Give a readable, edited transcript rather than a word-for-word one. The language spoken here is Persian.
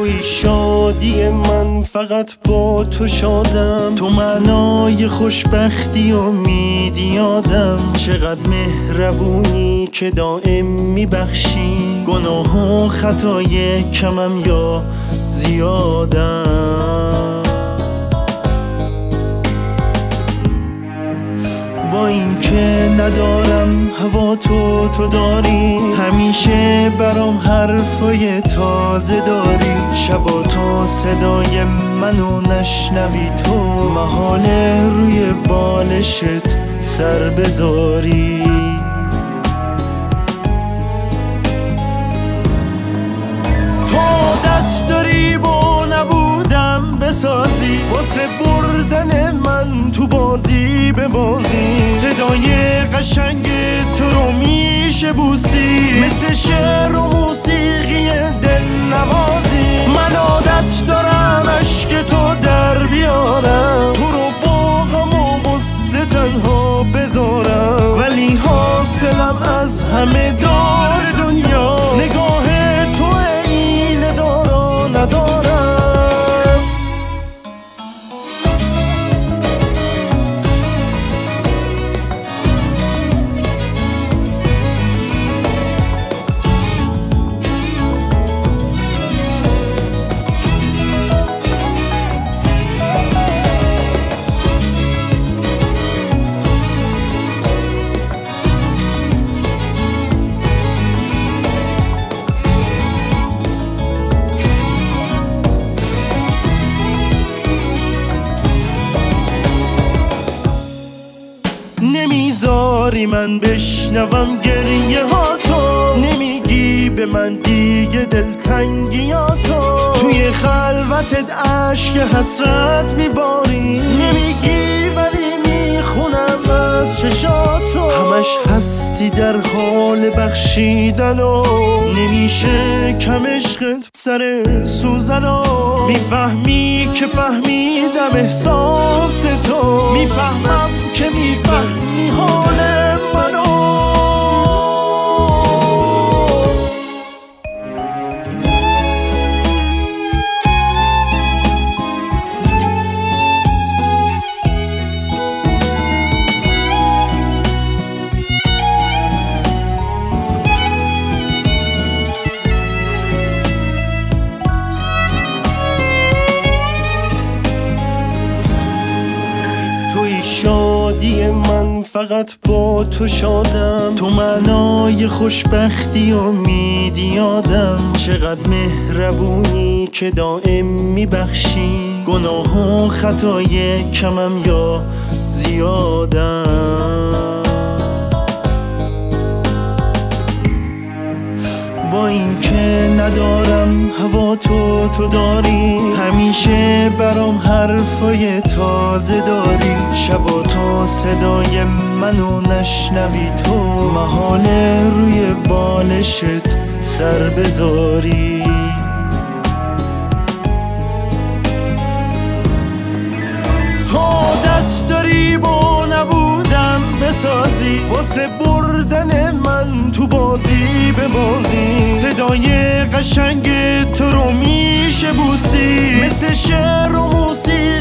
توی شادی من، فقط با تو شادم، تو معنای خوشبختی و امیدی یادم. چقدر مهربونی که دائم میبخشی، گناه و خطای کمم یا زیادم. با این که ندارم هوا تو داری، همیشه برام حرفای تازه داری. شبا تا صدای منو نشنوی تو، محاله روی بالشت سر بذاری. تو عادت داری با نبودم بسازی، واسه بردن من تو بازی به بازی. صدای قشنگ تو رو میشه بوسی، مثل شعر و موسیقی دل نوازی. من عادت دارم عشق تو در بیارم، تو رو با غم و غصه تنها بذارم، ولی حاصلم از همه دار دنیا نگاه تو اینه دارا ندارم. نمیذاری من بشنوم گریه ها تو، نمیگی به من دیگه دلتنگی ها تو. توی خلوتت عشق حسرت میباری، نمیگی ولی میخونم از چشاتو. همش هستی در حال بخشیدن و نمیشه کم عشقت سر سوزن و. میفهمی که فهمیدم احساس تو، میفهمم که میفهمی حال منو. شادی من، فقط با تو شادم، تو معنای خوشبختی و امیدی یادم. چقدر مهربونی که دائم میبخشی، گناه و خطای کمم یا زیادم. با این که ندارم هوا تو داری، همیشه برام حرفای تازه داری. شبا تا صدای منو نشنوی تو، محاله روی بالشت سر بذاری. تو عادت داری با نبودم بسازی، واسه بردن من تو بازی به بازی. صدای قشنگ تو رو میشه بوسی، مثل شعر و موسیقی